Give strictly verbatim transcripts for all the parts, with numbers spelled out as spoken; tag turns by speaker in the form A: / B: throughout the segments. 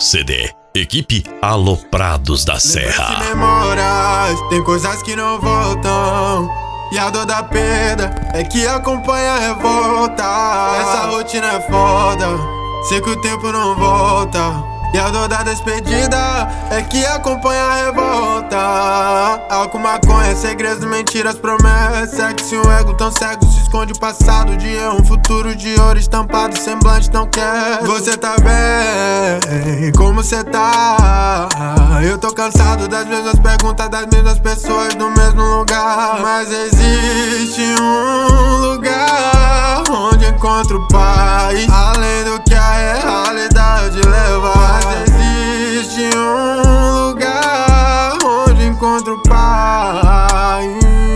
A: C D. Equipe Aloprados da Serra.
B: Lembra-se memórias, tem coisas que não voltam. E a dor da perda é que acompanha a revolta. Essa rotina é foda, sei que o tempo não volta. E a dor da despedida é que acompanha a revolta. Álcool, maconha, segredos, mentiras, promessas. Sexo e um ego tão cego se esconde o passado de erro. Um futuro de ouro estampado, semblante não quer. Você tá bem? Como cê tá? Eu tô cansado das mesmas perguntas, das mesmas pessoas no mesmo lugar. Mas existe um lugar onde encontro paz, além do que a realidade leva. Mas existe um lugar onde encontro paz.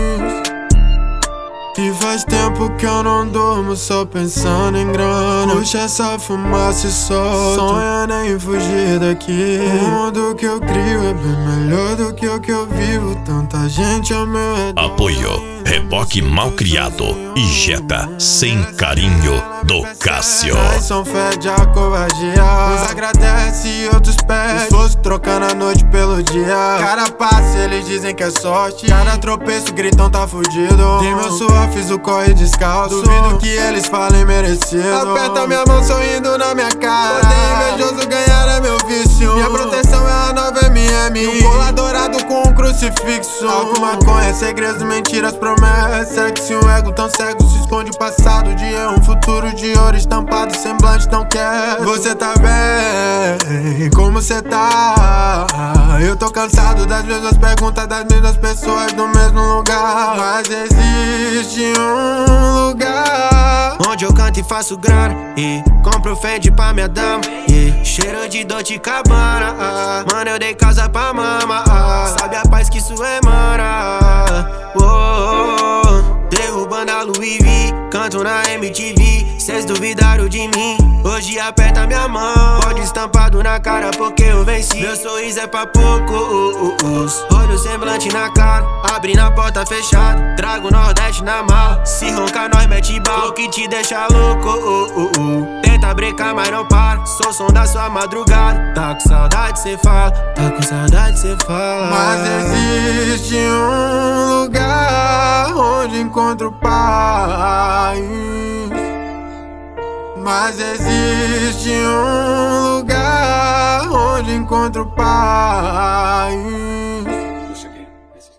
B: E faz tempo que eu não durmo só pensando em grana. Puxa essa fumaça e solto, sonhando em fugir daqui. O mundo que eu crio é bem melhor do que o que eu vivo. Tanta gente ao meu redor.
A: Apoio Reboque Malcriado e Jetta Sem Carinho do Cássio.
B: São fede a covardia, uns agradece e outros pede. Esforço trocando a noite pelo dia. Cada passo eles dizem que é sorte, cada tropeço gritam tá fudido. Tem meu suor, fiz o corre descalço, duvido que eles falem merecido. Aperta minha mão sorrindo na minha cara, poder invejoso ganhar é meu vício. Minha proteção é a nova M M e um colar dourado com um crucifixo. Álcool, maconha, segredos, mentiras, promessas. Sexo e um ego tão cego se esconde o passado de erro. Um futuro de ouro estampado, semblante não quer. Você tá bem? Como cê tá? Eu tô cansado das mesmas perguntas, das mesmas pessoas no mesmo lugar. Mas existe um lugar
C: onde eu canto e faço grana, e compro Fendi pra minha dama, e cheiro de Dolce Gabbana. ah. Mano, eu dei casa pra mama, ah. Sabe a paz que isso emana. oh, oh, oh. Derrubando a Louis V, canto na M T V. Cês duvidaram de mim, hoje aperta minha mão. Pode estampado na cara porque eu venci. Meu sorriso é pra pouco, uh, uh, uh. Olho semblante na cara, abre na porta fechada. Trago o Nordeste na mala, se roncar nós mete bala. O que te deixa louco, uh, uh, uh. Tenta brecar mas não para, sou som da sua madrugada. Tá com saudade cê fala, tá com saudade cê fala.
B: Mas existe um lugar onde encontro paz. Mas existe um lugar onde encontro paz.